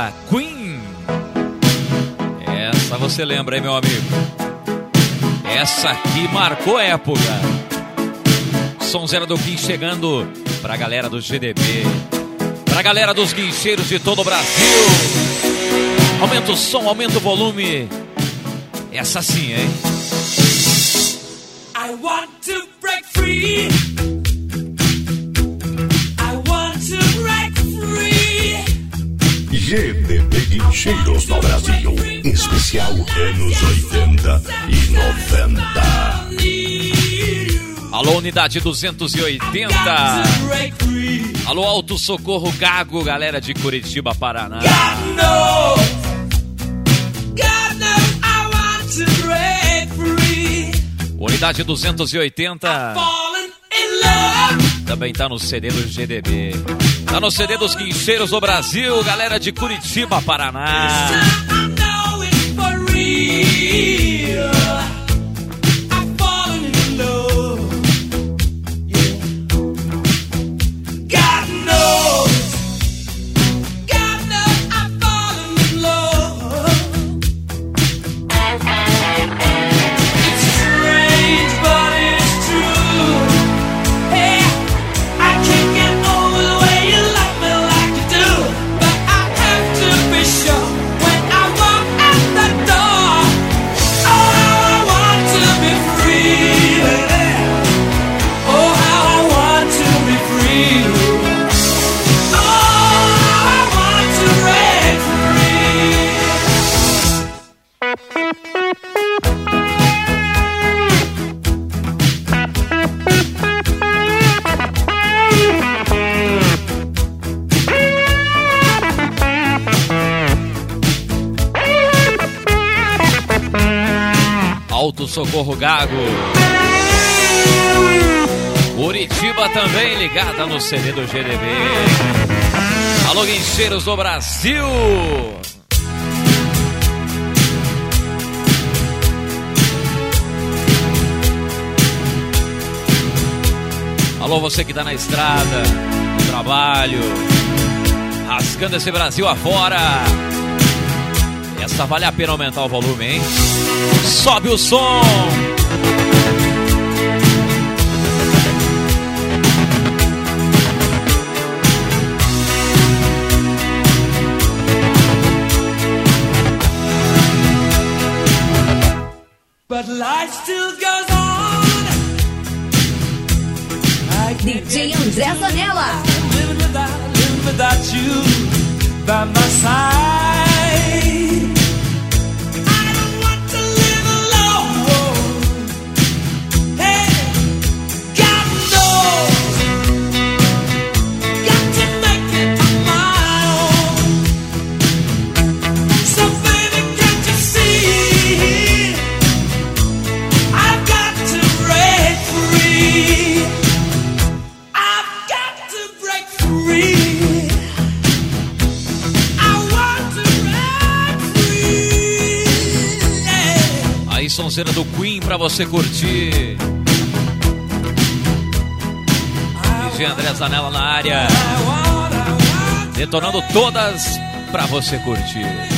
banda Queen. Essa você lembra, hein, meu amigo? Essa aqui marcou época. Sonzeira do Queen chegando pra galera do GDB, pra galera dos guincheiros de todo o Brasil. Aumenta o som, aumenta o volume. Essa sim, hein? I want to break free. I want to break free. GDB Guincheiros no Brasil. Especial anos 80 e 90. Alô, unidade 280. Alô, Alto Socorro Gago, galera de Curitiba, Paraná. God knows I want to break free. Unidade 280 também tá no CD do GDB. Tá no CD dos Guincheiros do Brasil, galera de Curitiba, Paraná. I know it's for real. I've fallen in love. God knows I've fallen in love. It's strange, but it's true. Hey, I can't get over the way you love me like you do, but I have to be sure when I walk out the door. Oh, how I want to be free. Oh, how I want to be free. Oh, how I want to break free. Alto Socorro Gago. Curitiba também ligada no CD do GDB. Alô, Guincheiros do Brasil. Alô, você que tá na estrada, no trabalho, rasgando esse Brasil afora. Essa vale a pena aumentar o volume, hein? Sobe o som! But life still goes on. DJ André Zanella. Living without you by my side. I don't want to live alone. Hey, God knows, got to make it on my own. So baby, can't you see? I've got to break free. I've got to break free. I want to break free. Yeah. Aí, sonzeira do Queen pra você curtir. DJ André Zanella na área, detonando todas pra você curtir.